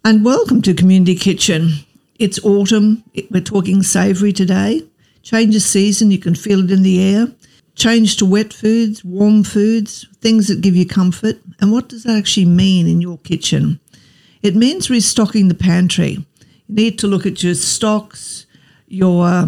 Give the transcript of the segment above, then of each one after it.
And welcome to Community Kitchen. It's autumn. We're talking savoury today. Change of season, you can feel it in the air. Change to wet foods, warm foods, things that give you comfort. And what does that actually mean in your kitchen? It means restocking the pantry. You need to look at your stocks, your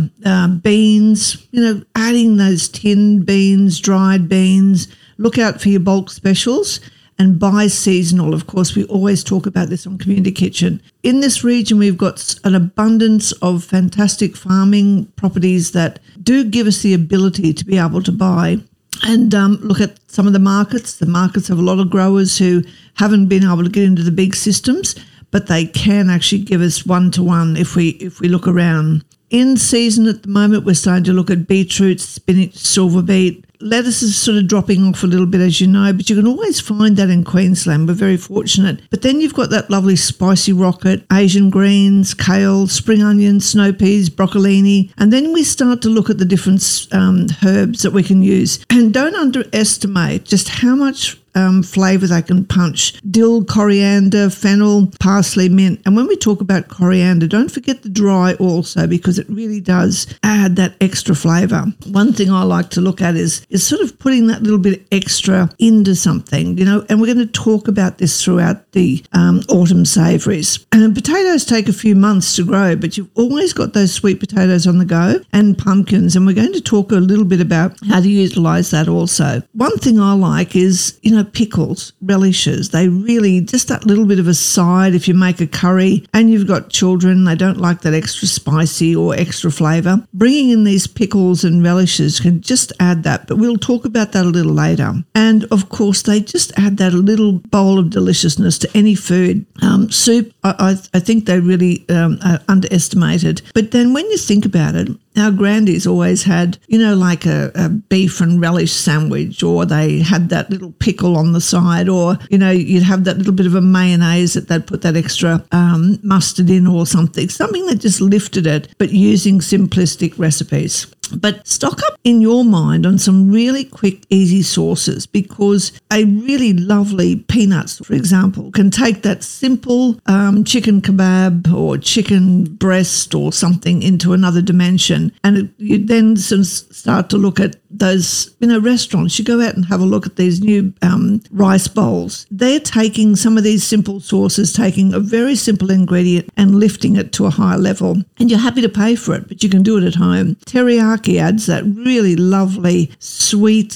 beans, adding those tinned beans, dried beans. Look out for your bulk specials and buy seasonal. Of course, we always talk about this on Community Kitchen. In this region, we've got an abundance of fantastic farming properties that do give us the ability to be able to buy and look at some of the markets. The markets have a lot of growers who haven't been able to get into the big systems, but they can actually give us one-to-one if we look around. In season at the moment, we're starting to look at beetroot, spinach, silver beet. Lettuce is sort of dropping off a little bit, as you know, but you can always find that in Queensland. We're very fortunate. But then you've got that lovely spicy rocket, Asian greens, kale, spring onions, snow peas, broccolini. And then we start to look at the different herbs that we can use. And don't underestimate just how much flavour they can punch. Dill, coriander, fennel, parsley, mint. And when we talk about coriander, don't forget the dry also, because it really does add that extra flavour. One thing I like to look at is sort of putting that little bit extra into something, and we're going to talk about this throughout the autumn savouries. And potatoes take a few months to grow, but you've always got those sweet potatoes on the go and pumpkins, and we're going to talk a little bit about how to utilise that also. One thing I like is, pickles, relishes. They really, just that little bit of a side if you make a curry and you've got children, they don't like that extra spicy or extra flavour. Bringing in these pickles and relishes can just add that, but we'll talk about that a little later. And of course, they just add that little bowl of deliciousness to any food. Soup, I think they really are underestimated. But then when you think about it, our grandies always had, like a beef and relish sandwich, or they had that little pickle on the side, or, you'd have that little bit of a mayonnaise that they'd put that extra mustard in or something that just lifted it, but using simplistic recipes. But stock up in your mind on some really quick, easy sauces, because a really lovely peanuts, for example, can take that simple chicken kebab or chicken breast or something into another dimension. And you then start to look at those, restaurants. You go out and have a look at these new rice bowls. They're taking some of these simple sauces, taking a very simple ingredient and lifting it to a higher level. And you're happy to pay for it, but you can do it at home. Teriyaki adds that really lovely, sweet,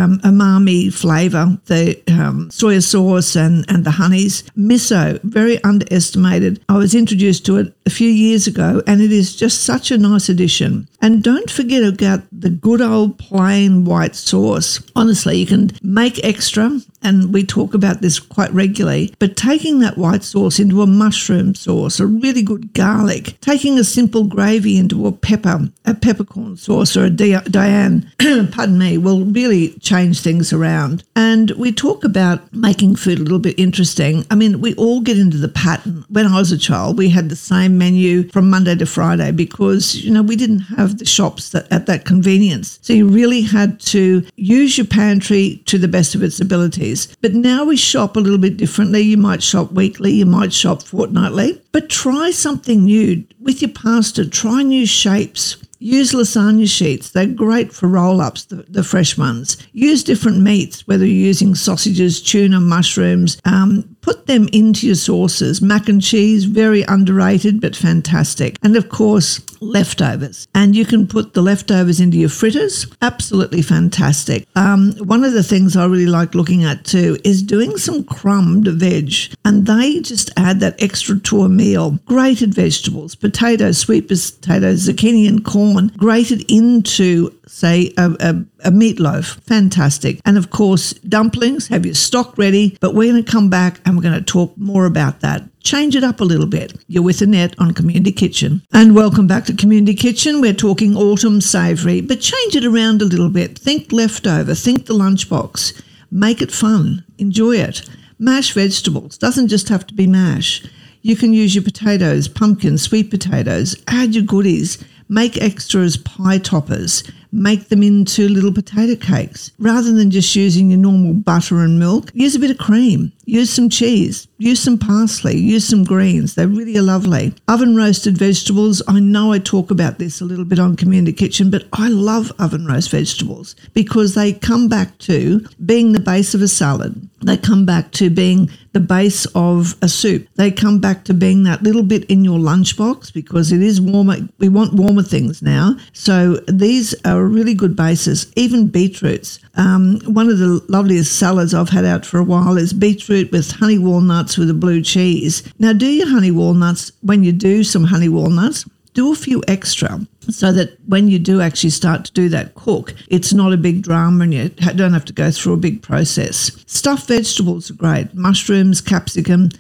umami flavour, the soya sauce and the honeys. Miso, very underestimated. I was introduced to it a few years ago, and it is just such a nice addition. And don't forget about the good old plain white sauce. Honestly, you can make extra, and we talk about this quite regularly, but taking that white sauce into a mushroom sauce, a really good garlic, taking a simple gravy into a peppercorn sauce or a Diane, pardon me, will really change things around. And we talk about making food a little bit interesting. I mean, we all get into the pattern. When I was a child, we had the same menu from Monday to Friday because, we didn't have the shops at that convenience. So you really had to use your pantry to the best of its abilities. But now we shop a little bit differently. You might shop weekly, you might shop fortnightly, but try something new. With your pasta, try new shapes. Use lasagna sheets. They're great for roll-ups, the fresh ones. Use different meats, whether you're using sausages, tuna, mushrooms. Put them into your sauces. Mac and cheese, very underrated but fantastic. And of course, leftovers. And you can put the leftovers into your fritters. Absolutely fantastic. One of the things I really like looking at too is doing some crumbed veg. And they just add that extra to a meal. Grated vegetables, potatoes, sweet potatoes, zucchini and corn, grated into, say, a meatloaf. Fantastic. And of course, dumplings, have your stock ready, but we're going to come back and we're going to talk more about that. Change it up a little bit. You're with Annette on Community Kitchen. And welcome back to Community Kitchen. We're talking autumn savoury, but change it around a little bit. Think leftover, think the lunchbox. Make it fun. Enjoy it. Mash vegetables. Doesn't just have to be mash. You can use your potatoes, pumpkins, sweet potatoes. Add your goodies. Make extras pie toppers. make them into little potato cakes. Rather than just using your normal butter and milk, use a bit of cream, use some cheese, use some parsley, use some greens. They really are lovely. Oven roasted vegetables. I know I talk about this a little bit on Community Kitchen, but I love oven roast vegetables because they come back to being the base of a salad. They come back to being the base of a soup. They come back to being that little bit in your lunchbox because it is warmer. We want warmer things now. So these are a really good basis. Even beetroots. One of the loveliest salads I've had out for a while is beetroot with honey walnuts with a blue cheese. Now do your honey walnuts, when you do some honey walnuts, do a few extra so that when you do actually start to do that cook, it's not a big drama and you don't have to go through a big process. Stuffed vegetables are great. Mushrooms, capsicum,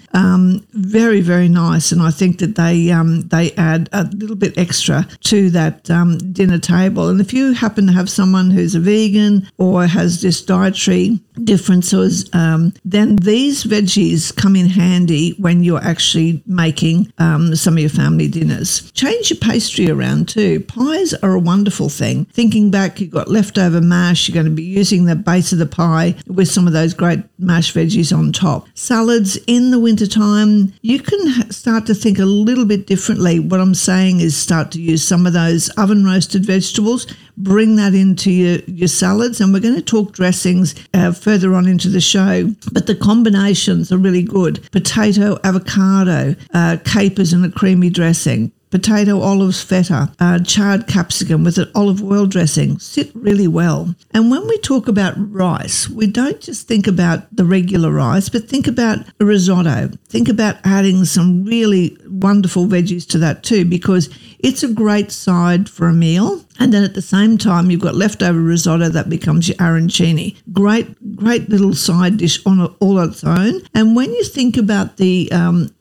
very, very nice. And I think that they add a little bit extra to that dinner table. And if you happen to have someone who's a vegan or has just dietary differences, then these veggies come in handy when you're actually making some of your family dinners. Change your pastry around too. Pies are a wonderful thing. Thinking back, you've got leftover mash, you're going to be using the base of the pie with some of those great mashed veggies on top. Salads in the wintertime, you can start to think a little bit differently. What I'm saying is start to use some of those oven roasted vegetables, bring that into your salads, and we're going to talk dressings further on into the show. But the combinations are really good. Potato, avocado, capers and a creamy dressing. Potato, olives, feta, charred capsicum with an olive oil dressing sit really well. And when we talk about rice, we don't just think about the regular rice, but think about a risotto. Think about adding some really wonderful veggies to that too, because it's a great side for a meal. And then at the same time, you've got leftover risotto that becomes your arancini. Great little side dish on all its own. And when you think about the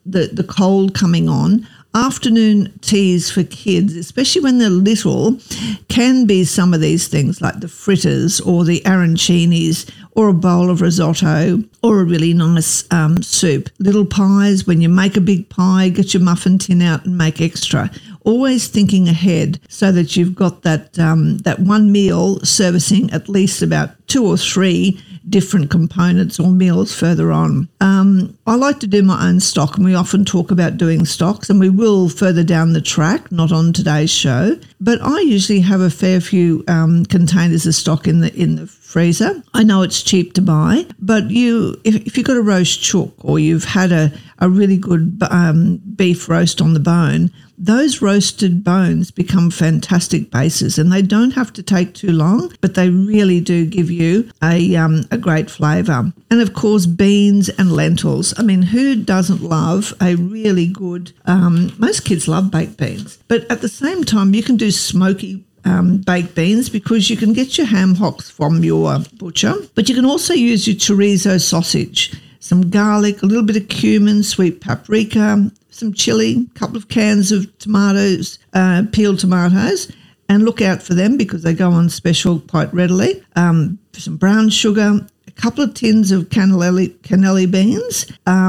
cold coming on, afternoon teas for kids, especially when they're little, can be some of these things like the fritters or the arancinis or a bowl of risotto or a really nice soup. Little pies, when you make a big pie, get your muffin tin out and make extra. Always thinking ahead so that you've got that one meal servicing at least about 2 or 3 different components or meals further on. I like to do my own stock, and we often talk about doing stocks, and we will further down the track, not on today's show. But I usually have a fair few containers of stock in the freezer. I know it's cheap to buy, but if you've got a roast chook or you've had a really good beef roast on the bone, those roasted bones become fantastic bases, and they don't have to take too long, but they really do give you a great flavour. And of course, beans and lentils. I mean, who doesn't love a really good, most kids love baked beans, but at the same time, you can do smoky baked beans because you can get your ham hocks from your butcher, but you can also use your chorizo sausage, some garlic, a little bit of cumin, sweet paprika, some chili, a couple of cans of tomatoes, peeled tomatoes, and look out for them because they go on special quite readily. Some brown sugar, a couple of tins of cannelli beans,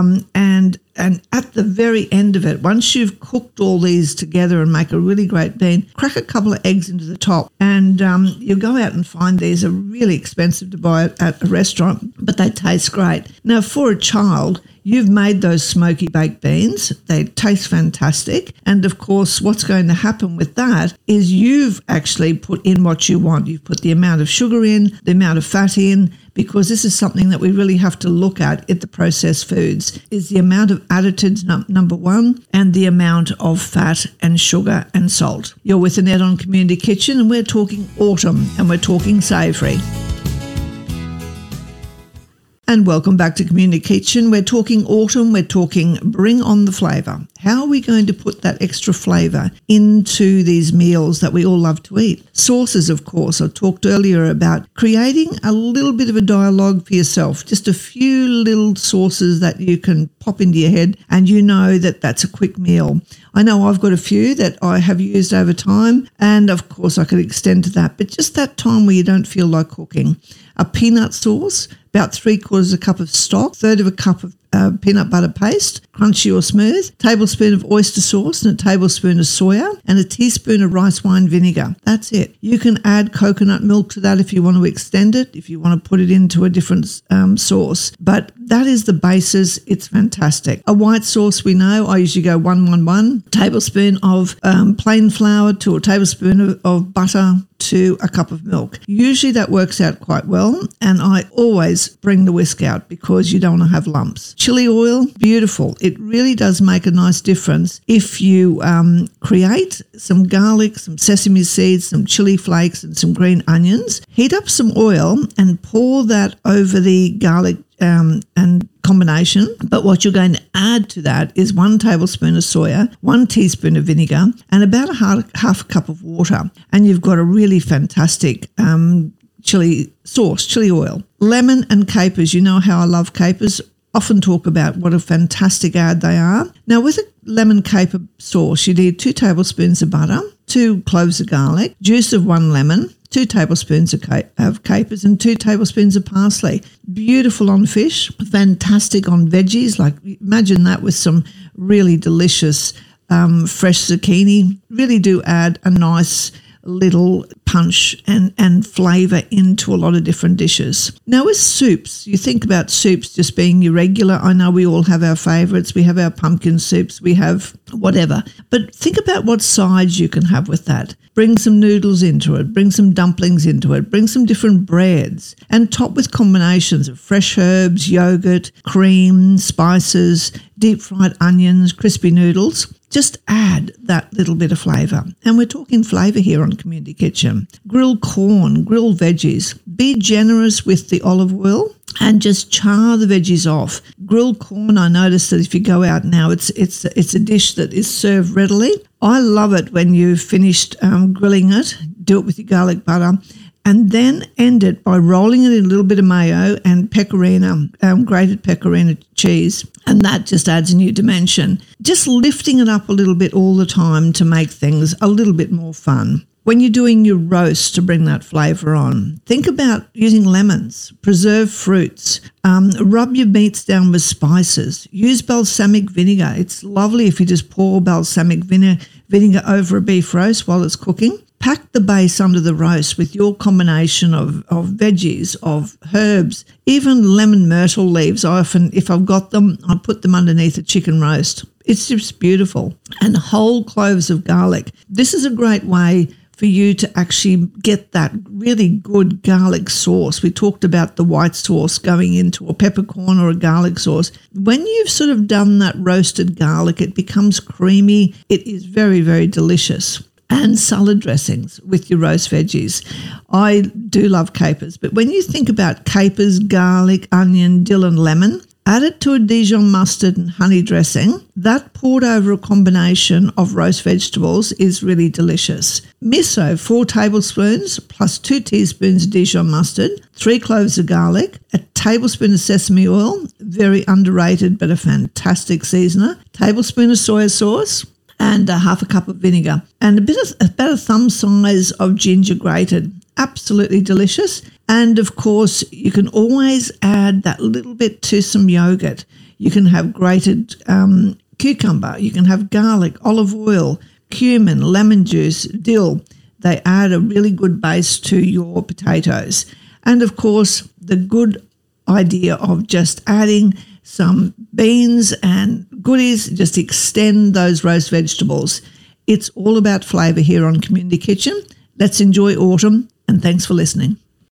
and at the very end of it, once you've cooked all these together and make a really great bean, crack a couple of eggs into the top. And you'll go out and find these are really expensive to buy at a restaurant, but they taste great. Now, for a child, you've made those smoky baked beans. They taste fantastic. And of course, what's going to happen with that is you've actually put in what you want. You've put the amount of sugar in, the amount of fat in, because this is something that we really have to look at the processed foods, is the amount of additives, number one, and the amount of fat and sugar and salt. You're with Annette on Community Kitchen, and we're talking autumn, and we're talking savoury. And welcome back to Community Kitchen. We're talking autumn, we're talking bring on the flavour. How are we going to put that extra flavour into these meals that we all love to eat? Sauces, of course. I talked earlier about creating a little bit of a dialogue for yourself, just a few little sauces that you can pop into your head and you know that that's a quick meal. I know I've got a few that I have used over time, and of course I could extend to that, but just that time where you don't feel like cooking. a peanut sauce, about 3/4 cup of stock, 1/3 a cup of peanut butter paste, crunchy or smooth, tablespoon of oyster sauce and a tablespoon of soya, and a teaspoon of rice wine vinegar. That's it. You can add coconut milk to that if you want to extend it, if you want to put it into a different sauce. But that is the basis. It's fantastic. A white sauce, we know, I usually go 1-1-1, tablespoon of plain flour to a tablespoon of butter to a cup of milk. Usually that works out quite well, and I always bring the whisk out because you don't want to have lumps. Chili oil, beautiful. It really does make a nice difference if you create some garlic, some sesame seeds, some chili flakes and some green onions. Heat up some oil and pour that over the garlic and combination. But what you're going to add to that is 1 tablespoon of soya, 1 teaspoon of vinegar, and about half a cup of water. And you've got a really fantastic chili sauce, chili oil. Lemon and capers. You know how I love capers. Often talk about what a fantastic add they are. Now, with a lemon caper sauce, you need 2 tablespoons of butter, 2 cloves of garlic, juice of 1 lemon, 2 tablespoons of capers and 2 tablespoons of parsley. Beautiful on fish, fantastic on veggies. Like, imagine that with some really delicious fresh zucchini. Really do add a nice little punch and flavour into a lot of different dishes. Now with soups, you think about soups just being your regular. I know we all have our favourites. We have our pumpkin soups. We have whatever. But think about what sides you can have with that. Bring some noodles into it. Bring some dumplings into it. Bring some different breads. And top with combinations of fresh herbs, yogurt, cream, spices, deep fried onions, crispy noodles. Just add that little bit of flavour. And we're talking flavour here on Community Kitchen. Grilled corn, grilled veggies. Be generous with the olive oil and just char the veggies off. Grilled corn, I noticed that if you go out now, it's a dish that is served readily. I love it when you've finished grilling it. Do it with your garlic butter. And then end it by rolling it in a little bit of mayo and pecorino, grated pecorino cheese. And that just adds a new dimension. Just lifting it up a little bit all the time to make things a little bit more fun. When you're doing your roast to bring that flavour on, think about using lemons, preserved fruits, rub your meats down with spices, use balsamic vinegar. It's lovely if you just pour balsamic vinegar over a beef roast while it's cooking. Pack the base under the roast with your combination of veggies, of herbs, even lemon myrtle leaves. I often, if I've got them, I put them underneath a chicken roast. It's just beautiful. And whole cloves of garlic. This is a great way for you to actually get that really good garlic sauce. We talked about the white sauce going into a peppercorn or a garlic sauce. When you've sort of done that roasted garlic, it becomes creamy. It is very, very delicious. And salad dressings with your roast veggies. I do love capers, but when you think about capers, garlic, onion, dill and lemon, add it to a Dijon mustard and honey dressing. That poured over a combination of roast vegetables is really delicious. Miso, 4 tablespoons plus 2 teaspoons of Dijon mustard, 3 cloves of garlic, a tablespoon of sesame oil, very underrated but a fantastic seasoner, tablespoon of soya sauce, and half a cup of vinegar, and about a thumb size of ginger grated. Absolutely delicious. And of course, you can always add that little bit to some yogurt. You can have grated cucumber. You can have garlic, olive oil, cumin, lemon juice, dill. They add a really good base to your potatoes. And of course, the good idea of just adding some beans and goodies, just extend those roast vegetables. It's all about flavour here on Community Kitchen. Let's enjoy autumn, and thanks for listening.